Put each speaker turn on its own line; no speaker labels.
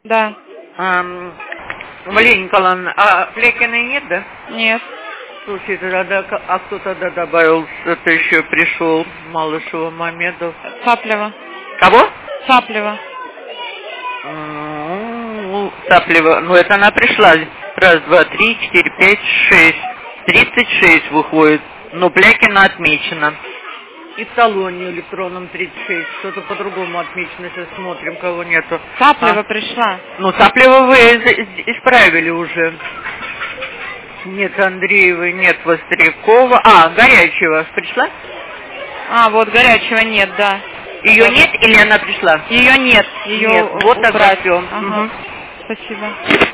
Да.
Валерия Николаевна, а Флекиной нет, да?
Нет.
Слушай, тогда, а кто тогда добавил, это еще пришел Малышева Мамедов?
Цаплева.
Кого?
Цаплева.
Цаплева, ну это она пришла. Раз, два, три, 4, 5, 6. 36 выходит. Но Плякина отмечена. И в талоне электронном 36. Что-то по-другому отмечено. Сейчас смотрим, кого нету.
Цаплева пришла.
Ну, Цаплева вы исправили уже. Нет Андреевой, нет Вострякова. Горячева пришла?
Вот Горячева нет, да.
Ее нет или она пришла?
Ее нет. Ее
нет. Вот
убрать.
тогда все.
Ага. Спасибо.